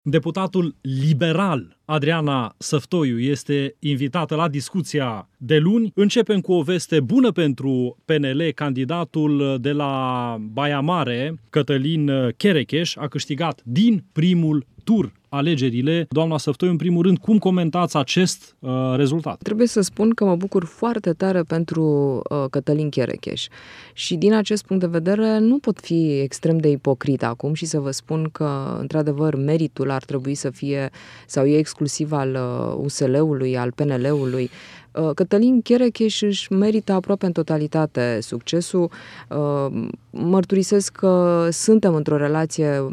Deputatul liberal Adriana Săftoiu este invitată la discuția de luni. Începem cu o veste bună pentru PNL. Candidatul de la Baia Mare, Cătălin Cherecheș, a câștigat din primul tur alegerile. Doamna Săftoiu, în primul rând, cum comentați acest rezultat? Trebuie să spun că mă bucur foarte tare pentru Cătălin Cherecheș. Și din acest punct de vedere nu pot fi extrem de ipocrit acum și să vă spun că, într-adevăr, meritul ar trebui să fie, sau e exclusiv al USL-ului, al PNL-ului. Cătălin Cherecheș își merită aproape în totalitate succesul. Mărturisesc că suntem într-o relație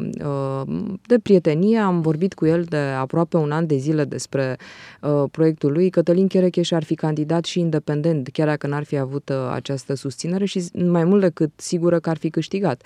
de prietenie, am vorbit cu el de aproape un an de zile despre proiectul lui. Cătălin Cherecheș ar fi candidat și independent, chiar dacă n-ar fi avut această susținere și mai mult decât sigură că ar fi câștigat.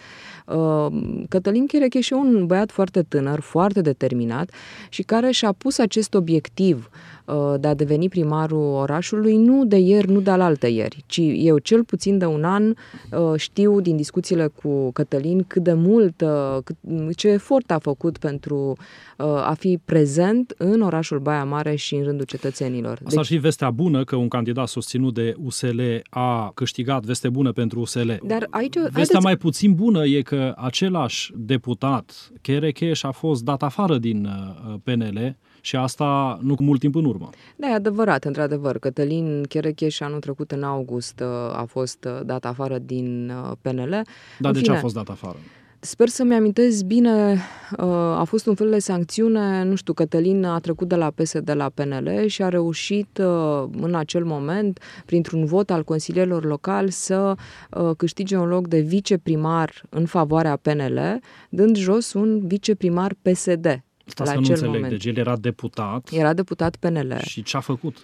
Cătălin Cherecheș e un băiat foarte tânăr, foarte determinat și care și-a pus acest obiectiv de a deveni primarul orașului nu de ieri, nu de alaltăieri, ci eu cel puțin de un an știu din discuțiile cu Cătălin cât de mult, ce efort a făcut pentru a fi prezent în orașul Baia Mare și în rândul cetățenilor. Asta ar fi vestea bună, că un candidat susținut de USL a câștigat, veste bună pentru USL. Dar aici, vestea mai puțin bună e că același deputat, Cherecheș, a fost dat afară din PNL, și asta nu cu mult timp în urmă. Da, e adevărat, într-adevăr. Cătălin Cherecheș anul trecut, în august, a fost dat afară din PNL. Dar de ce a fost dat afară? Sper să-mi amintesc bine, a fost un fel de sancțiune, nu știu, Cătălin a trecut de la PSD la PNL și a reușit în acel moment, printr-un vot al consilierilor locali, să câștige un loc de viceprimar în favoarea PNL, dând jos un viceprimar PSD. Asta să nu înțeleg, moment. Deci el era deputat. Era deputat PNL. Și ce a făcut?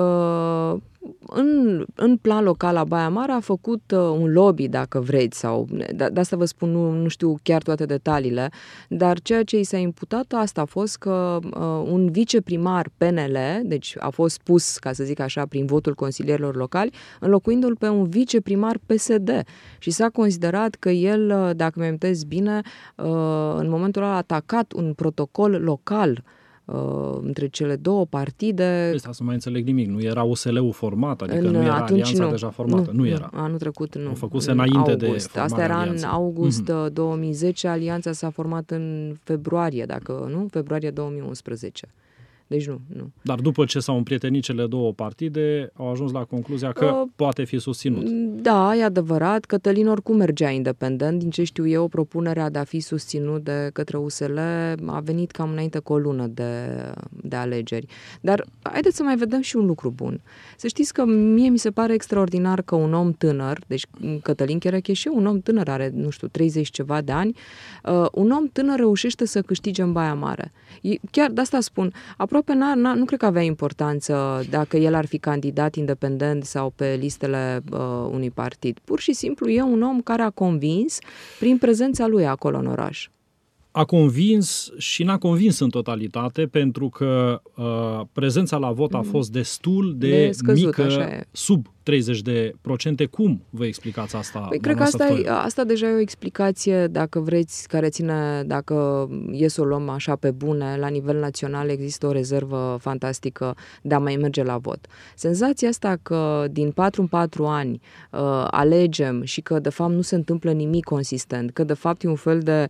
În plan local la Baia Mare a făcut un lobby, dacă vreți, sau de asta vă spun, nu știu chiar toate detaliile, dar ceea ce i s-a imputat asta a fost că un viceprimar PNL, deci a fost pus, ca să zic așa, prin votul consilierilor locali, înlocuindu-l pe un viceprimar PSD. Și s-a considerat că el, dacă mi-am amintesc bine, în momentul ăla a atacat un protocol local între cele două partide. Asta să mai înțeleg nimic. Nu era USL-ul format? Adică nu era alianța deja formată? Nu era. Anul trecut nu. O făcuse înainte august. De formarea Asta era alianței. În august 2010. Alianța s-a format în februarie, dacă nu? Februarie 2011. Deci nu. Dar după ce s-au împrietenit cele două partide, au ajuns la concluzia că poate fi susținut. Da, e adevărat. Cătălin oricum mergea independent. Din ce știu eu, propunerea de a fi susținut de către USL a venit cam înainte cu o lună de alegeri. Dar haideți să mai vedem și un lucru bun. Să știți că mie mi se pare extraordinar că un om tânăr, deci Cătălin Cherecheș e un om tânăr, are, 30 ceva de ani, un om tânăr reușește să câștige în Baia Mare. Chiar de asta spun, aproape nu cred că avea importanță dacă el ar fi candidat independent sau pe listele unui partid. Pur și simplu e un om care a convins prin prezența lui acolo în oraș. A convins și n-a convins în totalitate, pentru că prezența la vot a fost destul de scăzut, mică, sub 30%. Cum vă explicați asta? Păi cred că asta deja e o explicație, dacă vreți, care ține, dacă e să o luăm așa pe bune, la nivel național există o rezervă fantastică de a mai merge la vot. Senzația asta că din 4 în 4 ani alegem și că de fapt nu se întâmplă nimic consistent, că de fapt e un fel de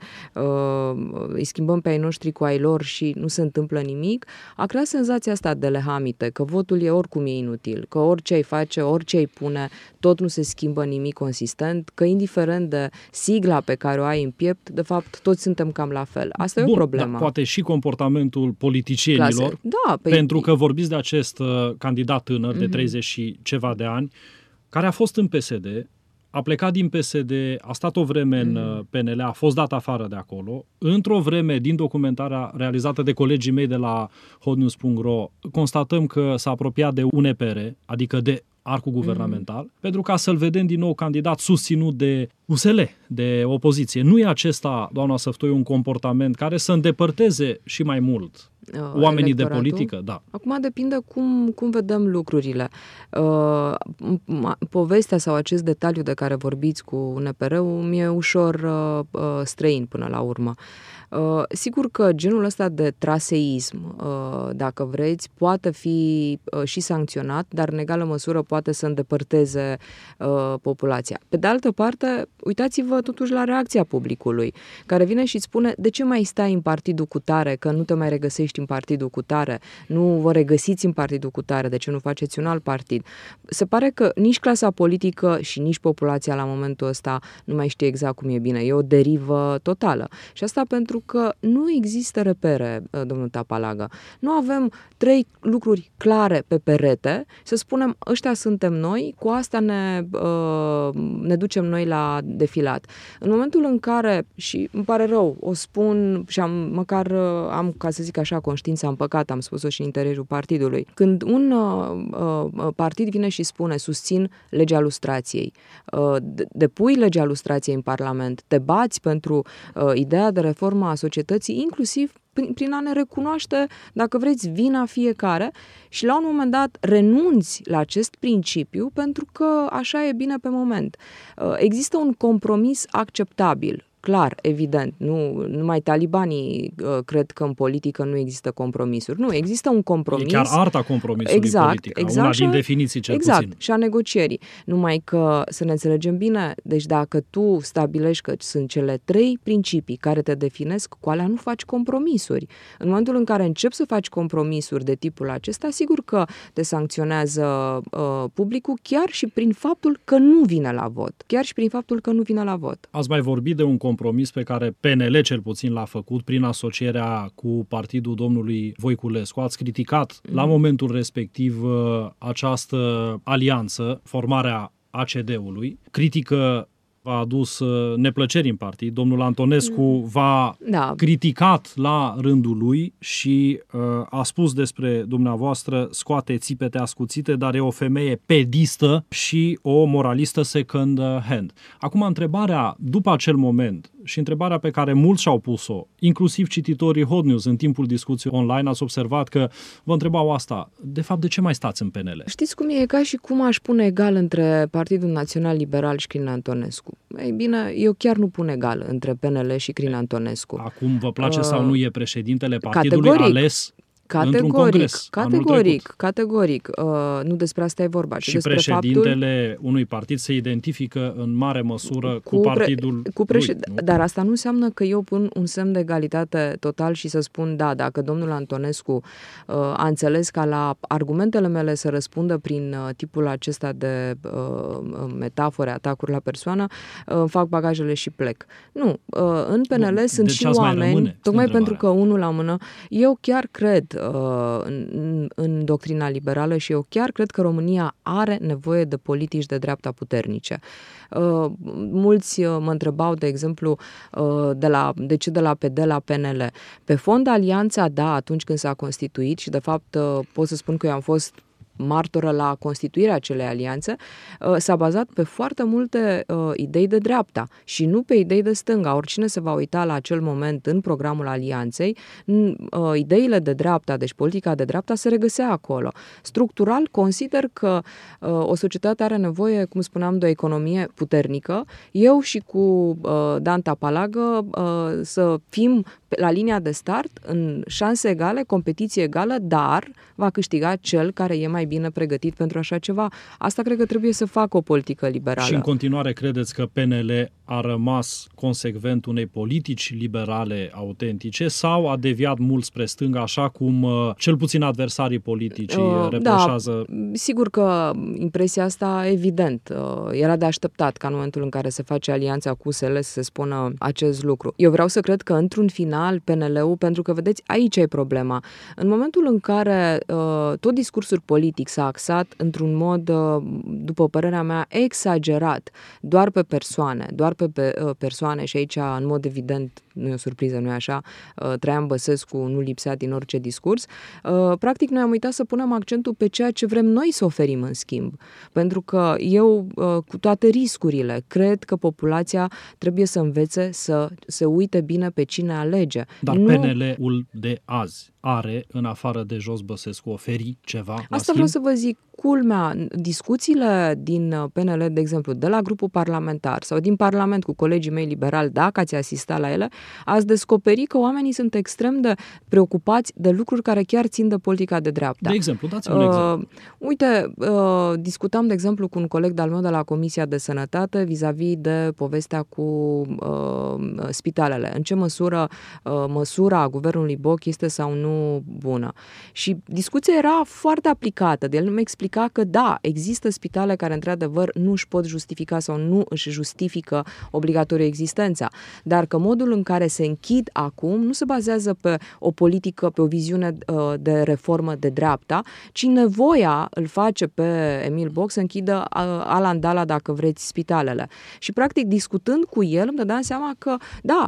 îi schimbăm pe ai noștri cu ai lor și nu se întâmplă nimic, a creat senzația asta de lehamite, că votul e oricum e inutil, că orice ai face, orice ai pune, tot nu se schimbă nimic consistent, că indiferent de sigla pe care o ai în piept, de fapt toți suntem cam la fel. Asta e o problemă. Dar poate și comportamentul politicienilor, pentru că vorbiți de acest candidat tânăr de 30 și ceva de ani, care a fost în PSD, a plecat din PSD, a stat o vreme în PNL, a fost dat afară de acolo. Într-o vreme, din documentarea realizată de colegii mei de la hotnews.ro, constatăm că s-a apropiat de UNPR, adică de arcul guvernamental, pentru ca să-l vedem din nou candidat susținut de USL, de opoziție. Nu e acesta, doamna Săftoiu, un comportament care să îndepărteze și mai mult oamenii de politică? Da. Acum depinde cum vedem lucrurile. Povestea sau acest detaliu de care vorbiți cu UNPR-ul mi-e ușor străin până la urmă. Sigur că genul ăsta de traseism, dacă vreți, poate fi și sancționat, dar în egală măsură poate să îndepărteze populația. Pe de altă parte, uitați-vă totuși la reacția publicului, care vine și spune: de ce mai stai în partidul cutare, că nu te mai regăsești în partidul cutare, nu vă regăsiți în partidul cutare, de ce nu faceți un alt partid? Se pare că nici clasa politică și nici populația la momentul ăsta nu mai știe exact cum e bine. E o derivă totală. Și asta pentru că nu există repere, domnul Tapalaga. Nu avem 3 lucruri clare pe perete, să spunem, ăștia suntem noi, cu asta ne ducem noi la defilat. În momentul în care, și îmi pare rău, o spun și măcar am, ca să zic așa, conștiința în păcat, am spus-o și în interiorul partidului. Când un partid vine și spune: susțin legea lustrației, depui legea lustrației în Parlament, te bați pentru ideea de reformă a societății, inclusiv prin a ne recunoaște, dacă vreți, vina fiecare, și la un moment dat renunți la acest principiu pentru că așa e bine pe moment. Există un compromis acceptabil. Clar, evident, nu numai talibanii cred că în politică nu există compromisuri. Nu, există un compromis. E chiar arta compromisului politic, una din definiții cel puțin. Și a negocierii. Numai că, să ne înțelegem bine, deci dacă tu stabilești că sunt cele 3 principii care te definesc, cu alea nu faci compromisuri. În momentul în care începi să faci compromisuri de tipul acesta, sigur că te sancționează publicul, chiar și prin faptul că nu vine la vot. Ați mai vorbit de un compromis pe care PNL cel puțin l-a făcut prin asocierea cu partidul domnului Voiculescu. Ați criticat la momentul respectiv această alianță, formarea ACD-ului. Critică a adus neplăceri în partid. Domnul Antonescu v-a criticat la rândul lui și a spus despre dumneavoastră: scoate țipete ascuțite, dar e o femeie pedistă și o moralistă second hand. Acum, întrebarea după acel moment și întrebarea pe care mulți și-au pus-o, inclusiv cititorii Hot News în timpul discuției online, ați observat că vă întrebau asta: de fapt, de ce mai stați în PNL? Știți cum e? Ca și cum aș pune egal între Partidul Național Liberal și Crin Antonescu. Ei bine, eu chiar nu pun egal între PNL și Crin Antonescu. Acum, vă place sau nu e președintele partidului ales într-un congres? Categoric. Nu despre asta e vorba. Și președintele unui partid se identifică în mare măsură cu partidul lui. Dar asta nu înseamnă că eu pun un semn de egalitate total și să spun: da, dacă domnul Antonescu a înțeles ca la argumentele mele să răspundă prin tipul acesta de metafore, atacuri la persoană, fac bagajele și plec. Nu, în PNL sunt și oameni, tocmai pentru că unul la mână, eu chiar cred în doctrina liberală și eu chiar cred că România are nevoie de politici de dreapta puternice. Mulți mă întrebau, de exemplu, de ce de la PD la PNL. Pe fond, alianța, da, atunci când s-a constituit, și de fapt pot să spun că eu am fost martoră la constituirea acelei alianțe, s-a bazat pe foarte multe idei de dreapta și nu pe idei de stânga. Oricine se va uita la acel moment în programul alianței, ideile de dreapta, deci politica de dreapta, se regăsea acolo. Structural, consider că o societate are nevoie, cum spuneam, de o economie puternică. Eu și cu Dan Tapalaga să fim la linia de start, în șanse egale, competiție egală, dar va câștiga cel care e mai bine pregătit pentru așa ceva. Asta cred că trebuie să facă o politică liberală. Și în continuare credeți că PNL a rămas consecvent unei politici liberale autentice sau a deviat mult spre stânga, așa cum cel puțin adversarii politici reproșează? Da, sigur că impresia asta, evident, era de așteptat ca în momentul în care se face alianța cu USL să se spună acest lucru. Eu vreau să cred că într-un final PNL-ul, pentru că vedeți, aici e problema. În momentul în care tot discursul politic s-a axat într-un mod, după părerea mea, exagerat, doar pe persoane, și aici, în mod evident, nu e o surpriză, nu e așa, Traian Băsescu nu lipsea din orice discurs, practic noi am uitat să punem accentul pe ceea ce vrem noi să oferim în schimb. Pentru că eu, cu toate riscurile, cred că populația trebuie să învețe să se uite bine pe cine alege. Dar PNL-ul de azi are, în afară de Jos Băsescu, oferi ceva? Asta vreau să vă zic, culmea, discuțiile din PNL, de exemplu, de la grupul parlamentar sau din Parlament cu colegii mei liberali, dacă ați asistat la ele, ați descoperi că oamenii sunt extrem de preocupați de lucruri care chiar țin de politica de dreapta. De exemplu, dați-mi un exemplu. Uite, discutam, de exemplu, cu un coleg de-al meu de la Comisia de Sănătate vis-a-vis de povestea cu spitalele. În ce măsură măsura guvernului Boc este sau nu bună. Și discuția era foarte aplicată. El îmi explica că da, există spitale care într-adevăr nu își pot justifica sau nu își justifică obligatoriu existența, dar că modul în care se închid acum nu se bazează pe o politică, pe o viziune de reformă de dreapta, ci nevoia îl face pe Emil Boc să închidă alandala, dacă vreți, spitalele. Și practic discutând cu el îmi dădeam seama că da,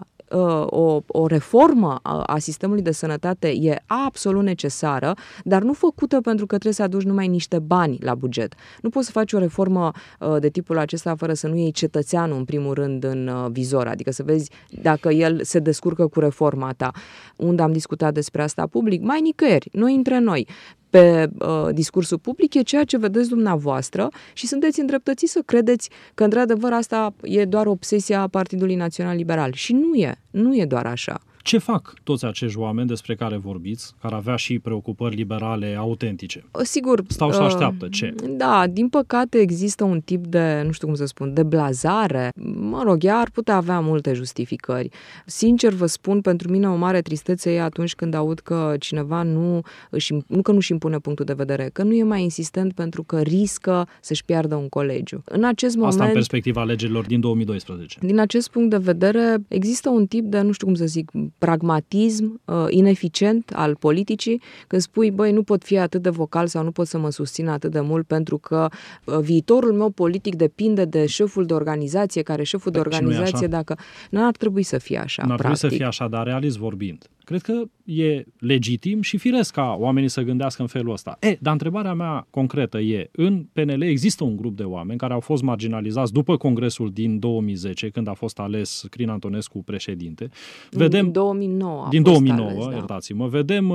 o reformă a sistemului de sănătate e absolut necesară, dar nu făcută pentru că trebuie să aduci numai niște bani la buget. Nu poți să faci o reformă de tipul acesta fără să nu iei cetățeanul în primul rând în vizor, adică să vezi dacă el se descurcă cu reforma ta. Unde am discutat despre asta public? Mai nicăieri, noi între noi. Pe discursul public e ceea ce vedeți dumneavoastră și sunteți îndreptățiți să credeți că într-adevăr asta e doar obsesia Partidului Național Liberal. Și nu e doar așa. Ce fac toți acești oameni despre care vorbiți, care avea și preocupări liberale autentice? Sigur. Stau și așteaptă. Ce? Da, din păcate există un tip de, nu știu cum să spun, de blazare. Mă rog, ea ar putea avea multe justificări. Sincer vă spun, pentru mine o mare tristețe e atunci când aud că cineva nu că nu-și impune punctul de vedere, că nu e mai insistent pentru că riscă să-și piardă un colegiu. În acest moment, asta în perspectiva alegerilor din 2012. Din acest punct de vedere, există un tip de, nu știu cum să zic, pragmatism ineficient al politicii, când spui, băi, nu pot fi atât de vocal sau nu pot să mă susțin atât de mult pentru că viitorul meu politic depinde de șeful de organizație, care șeful de organizație, dacă... N-ar trebui să fie așa, N-ar trebui să fie așa, dar realist vorbind. Cred că e legitim și firesc ca oamenii să gândească în felul ăsta. Dar întrebarea mea concretă e, în PNL există un grup de oameni care au fost marginalizați după congresul din 2010, când a fost ales Crin Antonescu președinte. Din 2009 Din 2009, ales, iertați-mă. Vedem...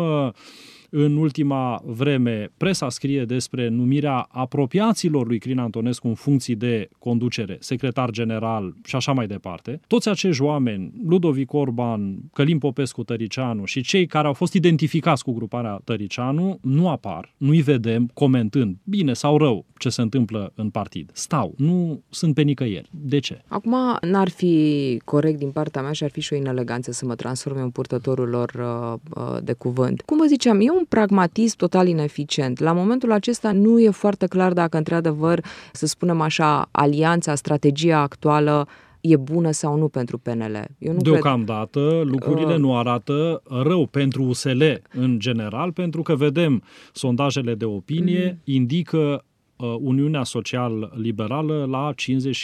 În ultima vreme, presa scrie despre numirea apropiaților lui Crin Antonescu în funcții de conducere, secretar general și așa mai departe. Toți acești oameni, Ludovic Orban, Călin Popescu Tăricianu și cei care au fost identificați cu gruparea Tăricianu, nu apar, nu-i vedem comentând, bine sau rău, ce se întâmplă în partid. Stau, nu sunt pe nicăieri. De ce? Acum, n-ar fi corect din partea mea și ar fi și o ineleganță să mă transform în purtătorul lor de cuvânt. Cum vă ziceam, e un pragmatism total ineficient. La momentul acesta nu e foarte clar dacă într-adevăr, să spunem așa, alianța, strategia actuală e bună sau nu pentru PNL. Eu nu Deocamdată lucrurile nu arată rău pentru USL în general, pentru că vedem sondajele de opinie indică Uniunea Social-Liberală la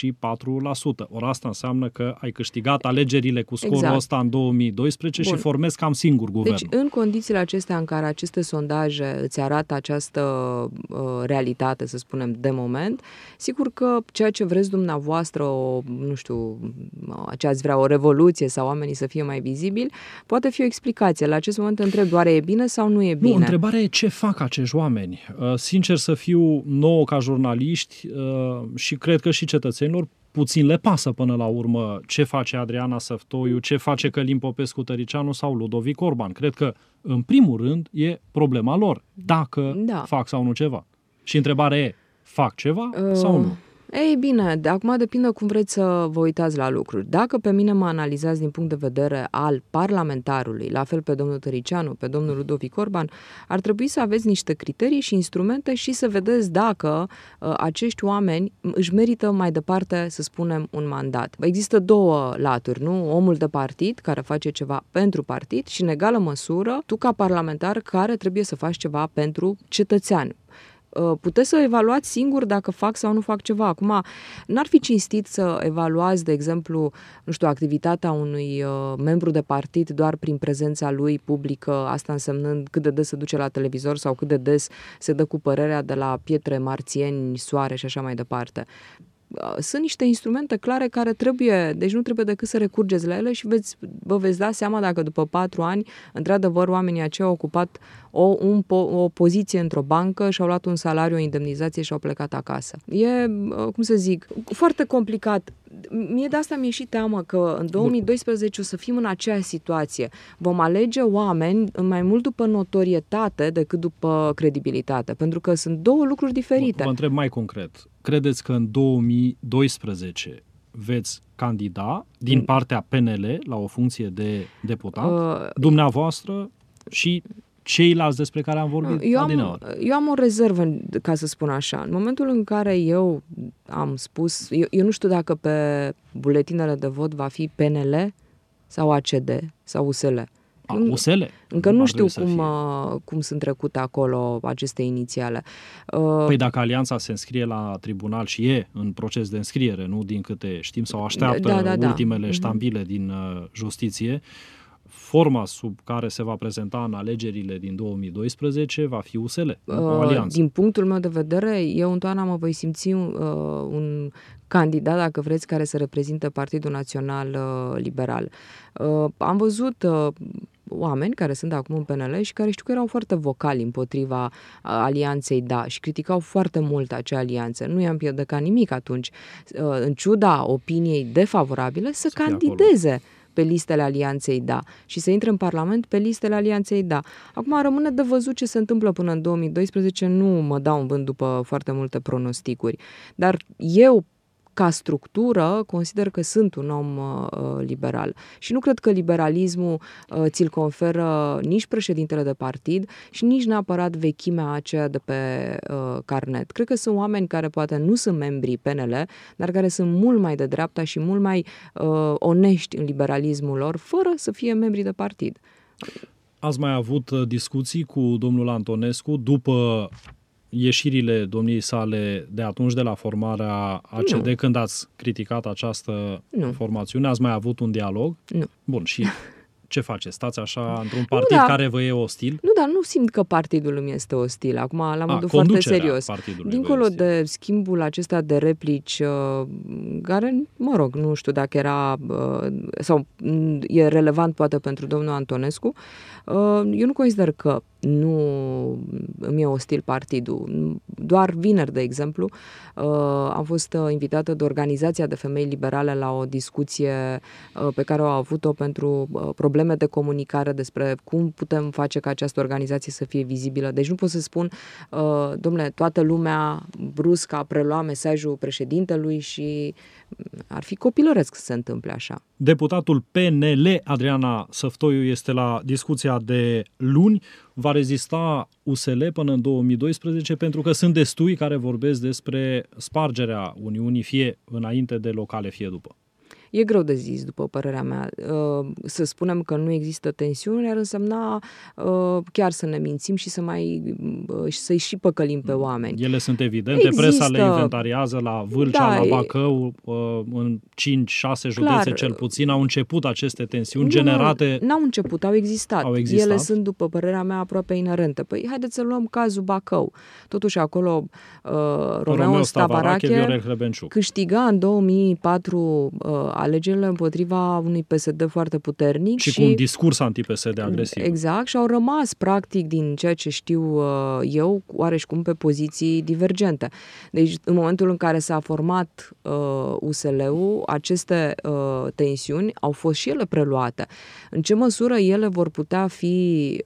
54%. Ori asta înseamnă că ai câștigat alegerile cu scorul ăsta în 2012 și formezi cam singur guvernul. Deci, în condițiile acestea în care aceste sondaje îți arată această realitate, să spunem, de moment, sigur că ceea ce vreți dumneavoastră, nu știu, ce ați vrea, o revoluție sau oamenii să fie mai vizibili, poate fi o explicație. La acest moment întreb, doar e bine sau nu e bine? Nu, întrebarea e ce fac acești oameni. Sincer să fiu, nouă ca jurnaliști și cred că și cetățenilor, puțin le pasă până la urmă ce face Adriana Săftoiu, ce face Călin Popescu Tăricianu sau Ludovic Orban. Cred că, în primul rând, e problema lor, dacă fac sau nu ceva. Și întrebarea e, fac ceva sau nu? Ei bine, acum depinde cum vreți să vă uitați la lucruri. Dacă pe mine mă analizați din punct de vedere al parlamentarului, la fel pe domnul Tăricianu, pe domnul Ludovic Orban, ar trebui să aveți niște criterii și instrumente și să vedeți dacă acești oameni își merită mai departe, să spunem, un mandat. Există două laturi, nu? Omul de partid care face ceva pentru partid și, în egală măsură, tu ca parlamentar care trebuie să faci ceva pentru cetățean. Puteți să evaluați singur dacă fac sau nu fac ceva. Acum, n-ar fi cinstit să evaluați, de exemplu, nu știu, activitatea unui membru de partid doar prin prezența lui publică, asta însemnând cât de des se duce la televizor sau cât de des se dă cu părerea de la pietre, marțieni, soare și așa mai departe. sunt niște instrumente clare care deci nu trebuie decât să recurgeți la ele și vă veți da seama dacă după 4 ani, într-adevăr, oamenii aceia au ocupat o poziție într-o bancă și au luat un salariu, o indemnizație și au plecat acasă. E, cum să zic, foarte complicat. Mie de asta mi-e și teamă că în 2012 o să fim în aceeași situație. Vom alege oameni mai mult după notorietate decât după credibilitate, pentru că sunt două lucruri diferite. Vă întreb mai concret. Credeți că în 2012 veți candida din partea PNL la o funcție de deputat? Dumneavoastră și ceilalți despre care am vorbit adineauri. Eu am o rezervă, ca să spun așa. În momentul în care eu am spus, eu nu știu dacă pe buletinele de vot va fi PNL sau ACD sau USL. USL? Încă nu știu cum sunt trecute acolo aceste inițiale. Păi dacă alianța se înscrie la tribunal și e în proces de înscriere, nu din câte știm, sau așteaptă ultimele ștampile din justiție, forma sub care se va prezenta în alegerile din 2012 va fi USL, o alianță. Din punctul meu de vedere, eu întotdeauna mă voi simți un candidat, dacă vreți, care să reprezinte Partidul Național Liberal. Am văzut oameni care sunt acum în PNL și care știu că erau foarte vocali împotriva alianței DA și criticau foarte mult acea alianță. Nu i-am pierdut nimic atunci, în ciuda opiniei defavorabile, să candideze pe listele alianței DA și să intre în Parlament pe listele alianței DA. Acum rămâne de văzut ce se întâmplă până în 2012, nu mă dau în vânt după foarte multe pronosticuri, dar eu, ca structură, consider că sunt un om liberal. Și nu cred că liberalismul ți-l conferă nici președintele de partid și nici neapărat vechimea aceea de pe carnet. Cred că sunt oameni care poate nu sunt membrii PNL, dar care sunt mult mai de dreapta și mult mai onești în liberalismul lor, fără să fie membri de partid. Ați mai avut discuții cu domnul Antonescu după ieșirile domniei sale de atunci de la formarea ACD, nu, când ați criticat această formațiune? Ați mai avut un dialog? Nu. Bun, și ce faceți? Stați așa într-un partid care vă e ostil? Nu, dar nu simt că partidul îmi este ostil. Acum, la modul foarte serios. Dincolo de schimbul acesta de replici, care, mă rog, nu știu dacă era sau e relevant poate pentru domnul Antonescu, eu nu consider că nu îmi e ostil partidul. Doar vineri, de exemplu, am fost invitată de Organizația de Femei Liberale la o discuție pe care au avut-o pentru probleme de comunicare despre cum putem face ca această organizație să fie vizibilă. Deci nu pot să spun, domnule, toată lumea brusc a preluat mesajul președintelui și ar fi copilăresc să se întâmple așa. Deputatul PNL, Adriana Săftoiu, este la discuția de luni. Va rezista USL până în 2012 pentru că sunt destui care vorbesc despre spargerea Uniunii, fie înainte de locale, fie după. E greu de zis, după părerea mea. Să spunem că nu există tensiuni ar însemna chiar să ne mințim și să-i și păcălim pe oameni. Ele sunt evidente, există. Presa le inventariază la Vâlcea, la Bacău, în 5-6 județe cel puțin. Au început aceste tensiuni generate. N-au început, au existat. Ele sunt, după părerea mea, aproape inerente. Păi haideți să luăm cazul Bacău. Totuși acolo Romeo Stavarache câștiga în 2004 alegerile împotriva unui PSD foarte puternic. Și cu un discurs anti-PSD agresiv. Exact, și au rămas, practic, din ceea ce știu eu, oareșcum pe poziții divergente. Deci, în momentul în care s-a format USL-ul, aceste tensiuni au fost și ele preluate. În ce măsură ele vor putea fi,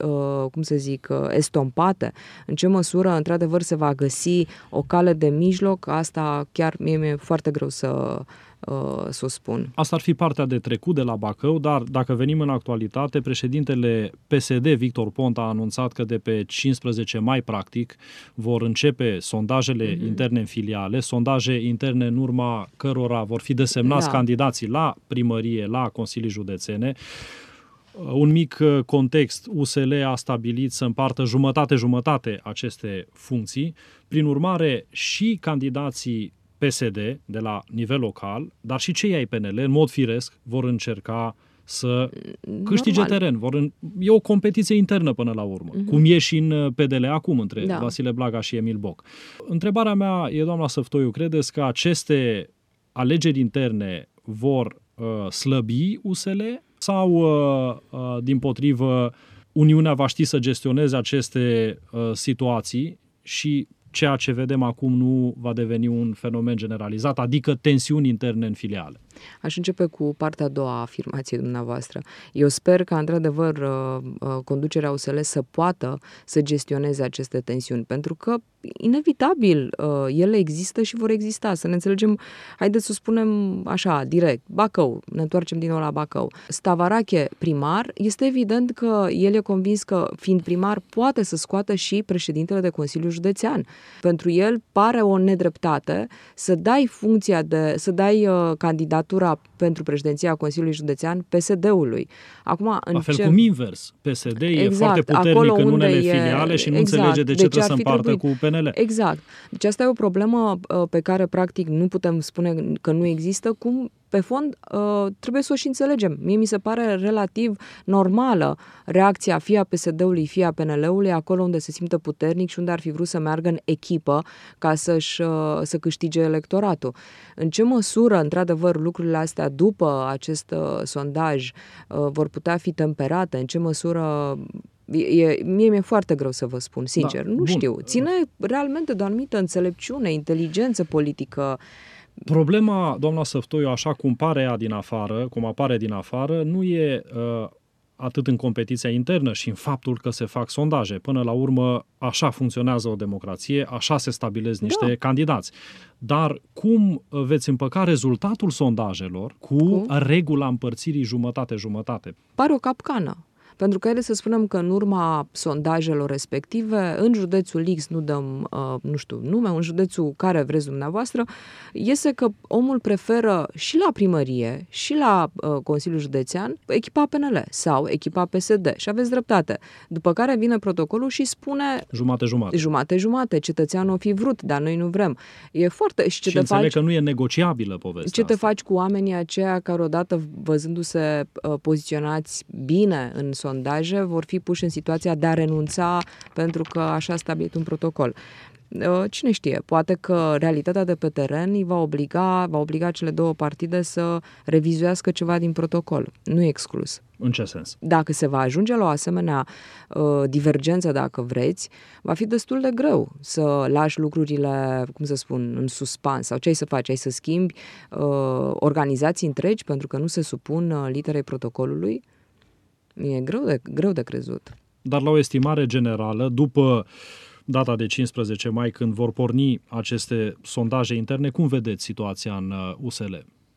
estompate? În ce măsură, într-adevăr, se va găsi o cale de mijloc? Asta chiar mi-e foarte greu să o spun. Asta ar fi partea de trecut de la Bacău, dar dacă venim în actualitate, președintele PSD, Victor Ponta, a anunțat că de pe 15 mai, practic, vor începe sondajele interne în filiale, sondaje interne în urma cărora vor fi desemnați candidații la primărie, la consilii județene. Un mic context, USL a stabilit să împartă jumătate-jumătate aceste funcții. Prin urmare, și candidații PSD de la nivel local, dar și cei ai PNL, în mod firesc, vor încerca să câștige teren. E o competiție internă până la urmă, cum e și în PDL acum, între Vasile Blaga și Emil Boc. Întrebarea mea e, doamna Săftoiu, credeți că aceste alegeri interne vor slăbi USL sau, dimpotrivă, Uniunea va ști să gestioneze aceste situații și ceea ce vedem acum nu va deveni un fenomen generalizat, adică tensiuni interne în filiale? Aș începe cu partea a doua a afirmației dumneavoastră. Eu sper că, într-adevăr, conducerea USL să poată să gestioneze aceste tensiuni, pentru că, inevitabil, ele există și vor exista. Să ne înțelegem, haideți să spunem așa, direct, Bacău, ne întoarcem din nou la Bacău. Stavarache, primar, este evident că el e convins că, fiind primar, poate să scoată și președintele de Consiliu Județean. Pentru el pare o nedreptate să dai candidatura pentru președinția Consiliului Județean PSD-ului. Acum, la fel cum invers. PSD e foarte puternic în unele filiale și nu înțelege de ce trebuie să împartă cu PNL. Exact. Deci asta e o problemă pe care practic nu putem spune că nu există, cum pe fond trebuie să o și înțelegem. Mie mi se pare relativ normală reacția fie a PSD-ului, fie a PNL-ului, acolo unde se simte puternic și unde ar fi vrut să meargă în echipă ca să câștige electoratul. În ce măsură, într-adevăr, lucrurile astea după acest sondaj vor putea fi temperate, în ce măsură... Mie mi-e foarte greu să vă spun, sincer, nu știu. Ține realmente de o anumită înțelepciune, inteligență politică. Problema, doamna Săftoiu, așa cum apare din afară, nu e atât în competiția internă și în faptul că se fac sondaje. Până la urmă, așa funcționează o democrație, așa se stabilesc niște candidați. Dar cum veți împăca rezultatul sondajelor cu regula împărțirii jumătate-jumătate? Pare o capcană. Pentru că să spunem că în urma sondajelor respective, în județul X, nu dăm, nume, în județul care vreți dumneavoastră, iese că omul preferă și la primărie și la Consiliul Județean echipa PNL sau echipa PSD. Și aveți dreptate. După care vine protocolul și spune jumate-jumate. Cetățeanul o fi vrut, dar noi nu vrem. E foarte... Și înțeleg că nu e negociabilă povestea Ce te faci cu oamenii aceia care odată văzându-se poziționați bine în sondaje, vor fi puși în situația de a renunța pentru că așa a stabilit un protocol. Cine știe, poate că realitatea de pe teren îi va obliga cele două partide să revizuiască ceva din protocol. Nu e exclus. În ce sens? Dacă se va ajunge la o asemenea divergență, dacă vreți, va fi destul de greu să lași lucrurile, în suspans. Sau ce ai să faci? Ai să schimbi organizații întregi pentru că nu se supun literei protocolului? E greu de crezut. Dar la o estimare generală, după data de 15 mai, când vor porni aceste sondaje interne, cum vedeți situația în USL?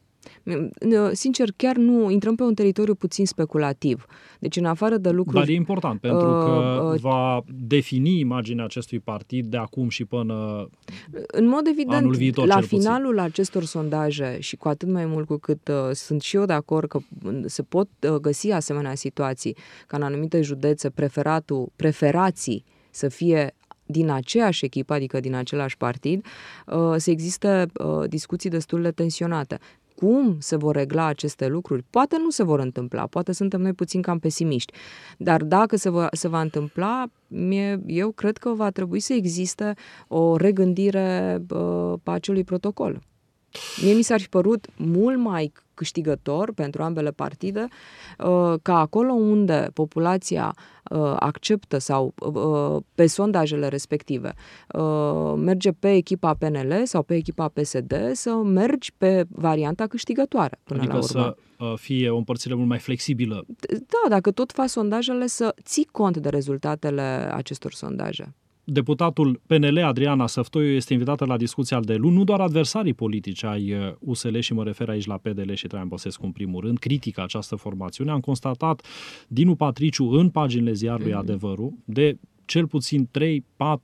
Sincer, chiar nu intrăm pe un teritoriu puțin speculativ. Deci, în afară de lucruri... Dar e important, pentru că va defini imaginea acestui partid de acum și până în mod evident, anul viitor, la finalul acestor sondaje, și cu atât mai mult cu cât sunt și eu de acord că se pot găsi asemenea situații, ca în anumite județe preferații să fie din aceeași echipă, adică din același partid, să existe discuții destul de tensionate. Cum se vor regla aceste lucruri? Poate nu se vor întâmpla, poate suntem noi puțin cam pesimiști, dar dacă se va întâmpla, eu cred că va trebui să existe o regândire pe acelui protocol. Mie mi s-ar fi părut mult mai câștigător pentru ambele partide ca acolo unde populația acceptă sau pe sondajele respective merge pe echipa PNL sau pe echipa PSD, să mergi pe varianta câștigătoare până la urmă. Să fie o împărțire mult mai flexibilă. Da, dacă tot faci sondajele, să ții cont de rezultatele acestor sondaje. Deputatul PNL, Adriana Săftoiu, este invitată la discuția de luni, nu doar adversarii politici ai USL, și mă refer aici la PDL și Traian Băsescu în primul rând, critică această formațiune. Am constatat Dinu Patriciu în paginile ziarului Adevărul de cel puțin 3-4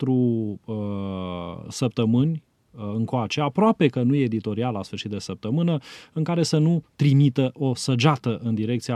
săptămâni încoace, aproape că nu e editorial la sfârșit de săptămână, în care să nu trimită o săgeată în direcția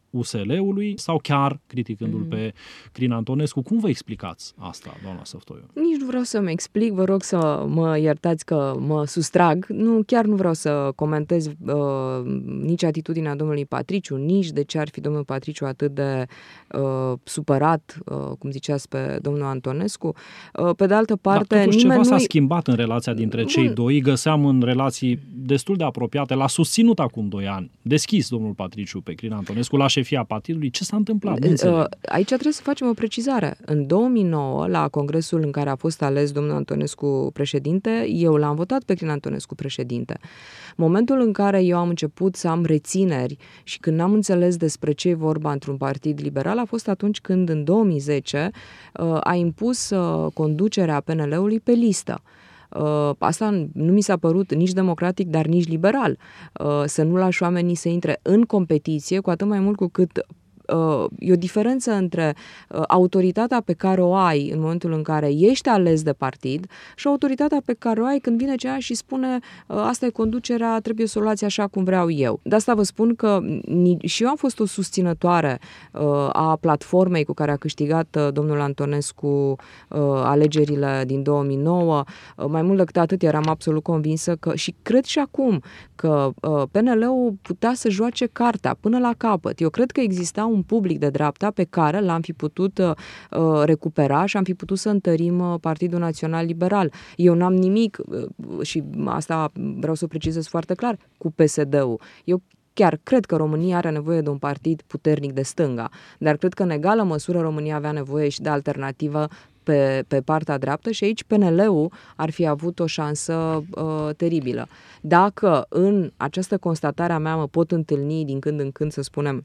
USL-ului sau chiar criticându-l pe Crin Antonescu. Cum vă explicați asta, doamna Săftoiu? Nici nu vreau să-mi explic, vă rog să mă iertați că mă sustrag. Chiar nu vreau să comentez nici atitudinea domnului Patriciu, nici de ce ar fi domnul Patriciu atât de supărat, cum ziceați, pe domnul Antonescu. Pe de altă parte, dar totuși nimeni ceva s-a schimbat în relația dintre cei doi. Îi găseam în relații destul de apropiate. L-a susținut acum 2 ani. Deschis domnul Patriciu pe Crin Antonescu la șefia partidului. Ce s-a întâmplat? Aici trebuie să facem o precizare. În 2009, la congresul în care a fost ales domnul Antonescu președinte, eu l-am votat pe Crin Antonescu președinte. Momentul în care eu am început să am rețineri și când n-am înțeles despre ce e vorba într-un partid liberal a fost atunci când în 2010 a impus conducerea PNL-ului pe listă. Asta nu mi s-a părut nici democratic, dar nici liberal. Să nu lași oamenii să intre în competiție, cu atât mai mult cu cât e o diferență între autoritatea pe care o ai în momentul în care ești ales de partid și autoritatea pe care o ai când vine cineva și spune asta e conducerea, trebuie să o luați așa cum vreau eu. De asta vă spun că și eu am fost o susținătoare a platformei cu care a câștigat domnul Antonescu alegerile din 2009. Mai mult decât atât, eram absolut convinsă că, și cred și acum, că PNL-ul putea să joace cartea până la capăt. Eu cred că exista un public de dreapta pe care l-am fi putut recupera și am fi putut să întărim Partidul Național Liberal. Eu n-am nimic, și asta vreau să o precizez foarte clar, cu PSD-ul. Eu chiar cred că România are nevoie de un partid puternic de stânga, dar cred că în egală măsură România avea nevoie și de alternativă pe partea dreaptă și aici PNL-ul ar fi avut o șansă teribilă. Dacă în această constatare a mea mă pot întâlni din când în când, să spunem,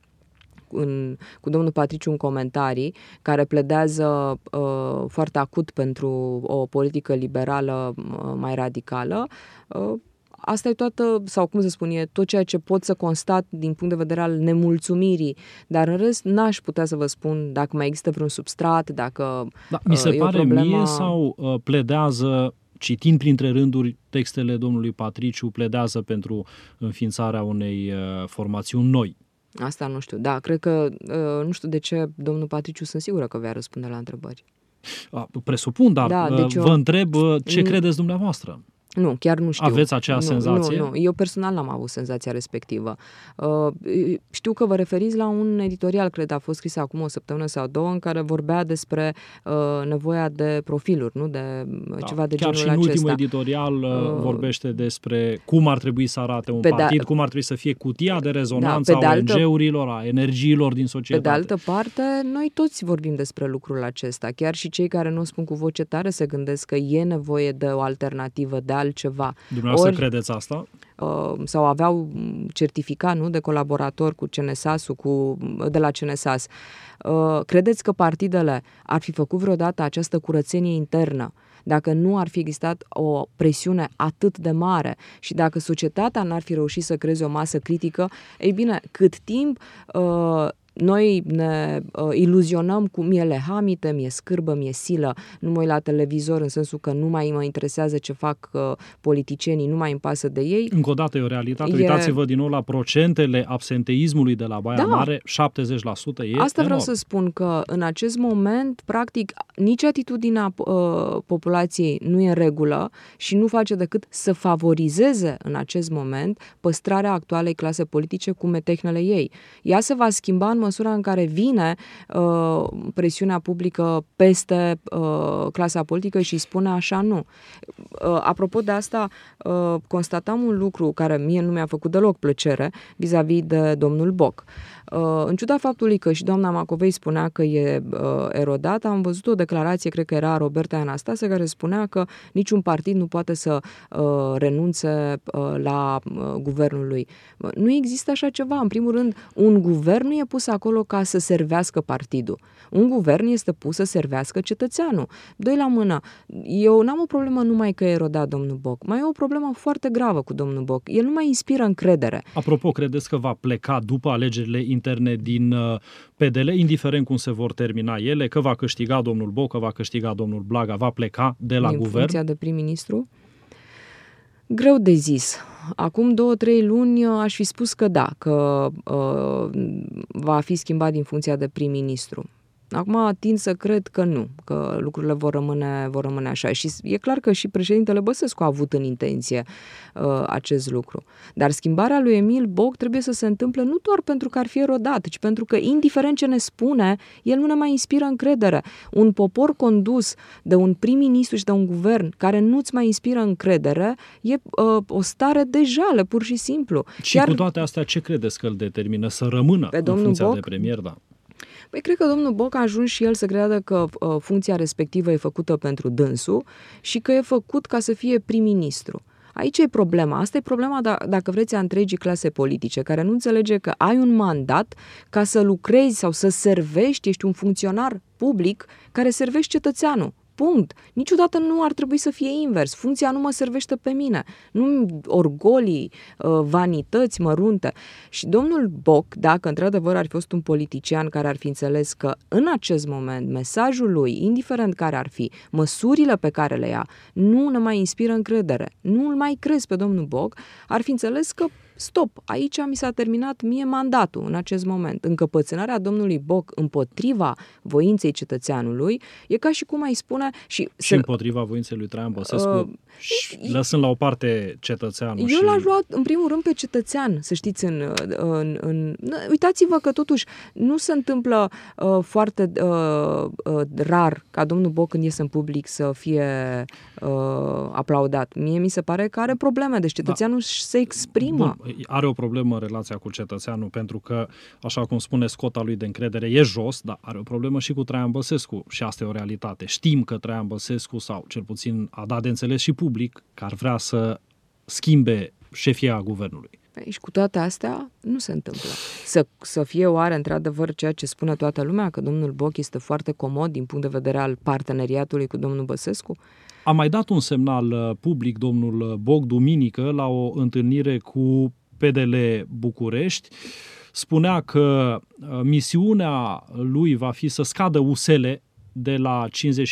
cu domnul Patriciu în comentarii, care pledează foarte acut pentru o politică liberală mai radicală, asta e toată, sau cum să spun, e tot ceea ce pot să constat din punct de vedere al nemulțumirii, dar în rest n-aș putea să vă spun dacă mai există vreun substrat, dacă mi se pare mie sau pledează, citind printre rânduri textele domnului Patriciu, pledează pentru înființarea unei formațiuni noi. Asta nu știu, da, cred că, nu știu de ce domnul Patriciu, sunt sigură că va răspunde la întrebări. Presupun, dar da, deci vă întreb ce credeți dumneavoastră. Nu, chiar nu știu. Aveți acea senzație? Nu. Eu personal n-am avut senzația respectivă. Știu că vă referiți la un editorial, cred, a fost scris acum o săptămână sau 2, în care vorbea despre nevoia de profiluri, nu? De ceva de genul acesta. Chiar și în ultimul editorial vorbește despre cum ar trebui să arate un partid, cum ar trebui să fie cutia de rezonanță a ONG-urilor, a energiilor din societate. Pe de altă parte, noi toți vorbim despre lucrul acesta. Chiar și cei care nu o spun cu voce tare se gândesc că e nevoie de o alternativă, de altceva. Dumneavoastră credeți asta? Sau aveau certificat, nu, de colaborator cu CNSAS-ul, de la CNSAS. Credeți că partidele ar fi făcut vreodată această curățenie internă dacă nu ar fi existat o presiune atât de mare și dacă societatea n-ar fi reușit să creeze o masă critică? Ei bine, cât timp noi ne iluzionăm cu mie lehamite, mie scârbă, mie silă, nu mă uit la televizor în sensul că nu mai mă interesează ce fac politicienii, nu mai îmi pasă de ei. Încă o dată e o realitate. Uitați-vă din nou la procentele absenteismului de la Baia Mare, 70% e Asta enorm. Vreau să spun că în acest moment, practic, nici atitudinea populației nu e în regulă și nu face decât să favorizeze în acest moment păstrarea actualei clase politice cu metehnele ei. Ea se va schimba în măsura în care vine presiunea publică peste clasa politică și spune așa nu. Apropo de asta, constatam un lucru care mie nu mi-a făcut deloc plăcere vis-a-vis de domnul Boc. În ciuda faptului că și doamna Macovei spunea că e erodat, am văzut o declarație, cred că era Roberta Anastase, care spunea că niciun partid nu poate să renunțe la guvernul lui. Nu există așa ceva. În primul rând, un guvern nu e pus acolo ca să servească partidul. Un guvern este pus să servească cetățeanul. Doi la mână. Eu n-am o problemă numai că e erodat domnul Boc. Mai e o problemă foarte gravă cu domnul Boc. El nu mai inspiră încredere. Apropo, credeți că va pleca după alegerile interne din PDL, indiferent cum se vor termina ele, că va câștiga domnul Boc, că va câștiga domnul Blaga, va pleca de la guvern? În funcția de prim-ministru? Greu de zis. acum 2-3 luni aș fi spus că da, că va fi schimbat din funcția de prim-ministru. Acum tind să cred că nu, că lucrurile vor rămâne așa. Și e clar că și președintele Băsescu a avut în intenție acest lucru. Dar schimbarea lui Emil Boc trebuie să se întâmple nu doar pentru că ar fi erodat, ci pentru că, indiferent ce ne spune, el nu ne mai inspiră încredere. Un popor condus de un prim-ministru și de un guvern care nu-ți mai inspiră încredere e o stare de jale, pur și simplu. Și cu toate astea, ce credeți că îl determină să rămână în funcția de premier? Da. Păi cred că domnul Boc a ajuns și el să creadă că funcția respectivă e făcută pentru dânsul și că e făcut ca să fie prim-ministru. Aici e problema. Asta e problema, dacă vreți, a întregii clase politice, care nu înțelege că ai un mandat ca să lucrezi sau să servești, ești un funcționar public care servești cetățeanul. Punct. Niciodată nu ar trebui să fie invers. Funcția nu mă servește pe mine. Nu orgolii, vanități mărunte. Și domnul Boc, dacă într-adevăr ar fi fost un politician care ar fi înțeles că în acest moment mesajul lui, indiferent care ar fi, măsurile pe care le ia, nu ne mai inspiră încredere, nu îl mai crezi pe domnul Boc, ar fi înțeles că stop, aici mi s-a terminat mie mandatul în acest moment. Încăpățânarea domnului Boc împotriva voinței cetățeanului e ca și cum ai spune... Și împotriva voinței lui Traian Băsescu, lăsând la o parte cetățeanul. Eu l-aș lua în primul rând pe cetățean, să știți, uitați-vă că totuși nu se întâmplă foarte rar ca domnul Boc când iese în public să fie aplaudat. Mie mi se pare că are probleme, deci cetățeanul se exprimă. Bun, are o problemă în relația cu cetățeanul, pentru că, așa cum spune, scota lui de încredere e jos, dar are o problemă și cu Traian Băsescu și asta e o realitate. Știm că Traian Băsescu, sau cel puțin a dat de înțeles și public, că ar vrea să schimbe șefia guvernului. Și cu toate astea nu se întâmplă. Să fie oare într-adevăr ceea ce spune toată lumea, că domnul Boc este foarte comod din punct de vedere al parteneriatului cu domnul Băsescu? A mai dat un semnal public domnul Boc duminică la o întâlnire cu PDL București. Spunea că misiunea lui va fi să scadă USL de la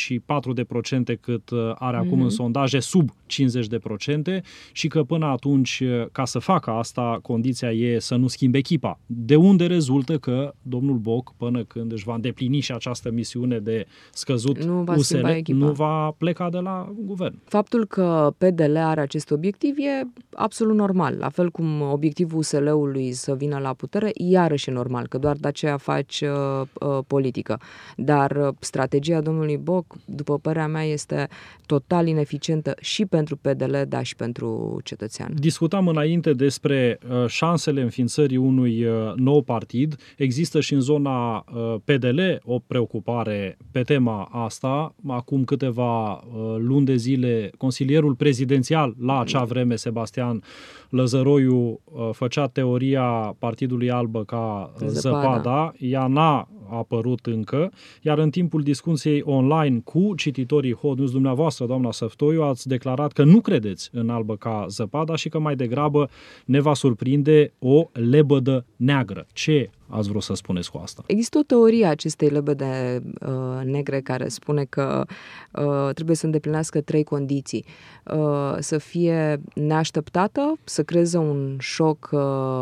54% cât are acum în sondaje, sub 50%, și că până atunci, ca să facă asta, condiția e să nu schimbe echipa. De unde rezultă că domnul Boc, până când își va îndeplini și această misiune de scăzut USL, nu va pleca de la guvern. Faptul că PDL are acest obiectiv e absolut normal. La fel cum obiectivul USL-ului să vină la putere, iarăși e normal, că doar de aceea faci politică. Dar strategia domnului Boc, după părerea mea, este total ineficientă și pentru PDL, dar și pentru cetățean. Discutam înainte despre șansele înființării unui nou partid. Există și în zona PDL o preocupare pe tema asta. Acum câteva luni de zile, consilierul prezidențial la acea vreme, Sebastian Lăzăroiu, făcea teoria Partidului Albă ca zăpada. Ea n-a apărut încă, iar în timpul discuției online cu cititorii Hot News, dumneavoastră, doamna Săftoiu, ați declarat că nu credeți în albă ca zăpada și că mai degrabă ne va surprinde o lebădă neagră. Ce ați vrut să spuneți cu asta? Există o teorie a acestei lebăde negre care spune că trebuie să îndeplinească 3 condiții. Să fie neașteptată, să creeze un șoc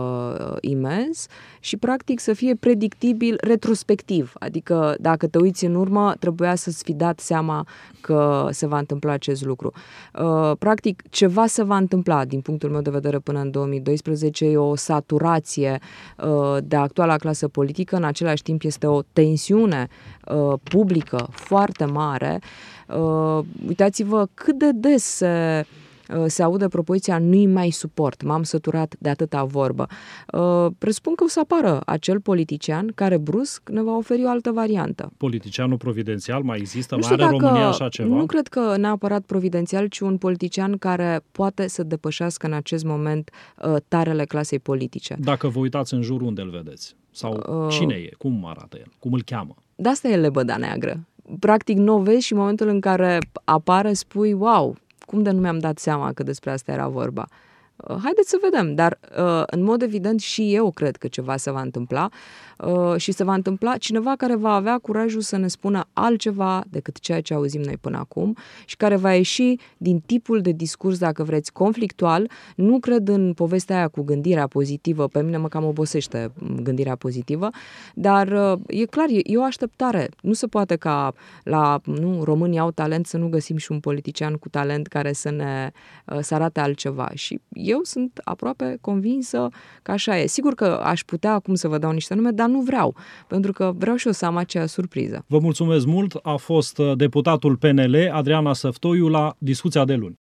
imens și, practic, să fie predictibil retrospectiv. Adică, dacă te uiți în urmă, trebuia să-ți fi dat seama că se va întâmpla acest lucru. Practic, ceva se va întâmpla, din punctul meu de vedere, până în 2012. E o saturație de actuala clasă politică, în același timp este o tensiune publică foarte mare. Uitați-vă cât de des se aude propoziția nu-i mai suport, m-am săturat de atâta vorbă. Presupun că o să apară acel politician care brusc ne va oferi o altă variantă. Politicianul providențial mai există? Mai are România așa ceva? Nu cred că neapărat providențial, ci un politician care poate să depășească în acest moment tarele clasei politice. Dacă vă uitați în jur, unde îl vedeți? Sau cine e? Cum arată el? Cum îl cheamă? De asta e lebăda neagră. Practic nu vezi și în momentul în care apare spui, wow, cum de nu mi-am dat seama că despre asta era vorba. Haideți să vedem, dar în mod evident și eu cred că ceva se va întâmpla și se va întâmpla cineva care va avea curajul să ne spună altceva decât ceea ce auzim noi până acum și care va ieși din tipul de discurs, dacă vreți, conflictual. Nu cred în povestea aia cu gândirea pozitivă, pe mine mă cam obosește gândirea pozitivă, dar e clar, e o așteptare. Nu se poate ca românii au talent să nu găsim și un politician cu talent care să arate altceva. Și eu sunt aproape convinsă că așa e. Sigur că aș putea acum să vă dau niște nume, dar nu vreau, pentru că vreau și eu să am acea surpriză. Vă mulțumesc mult. A fost deputatul PNL, Adriana Săftoiu, la Discuția de luni.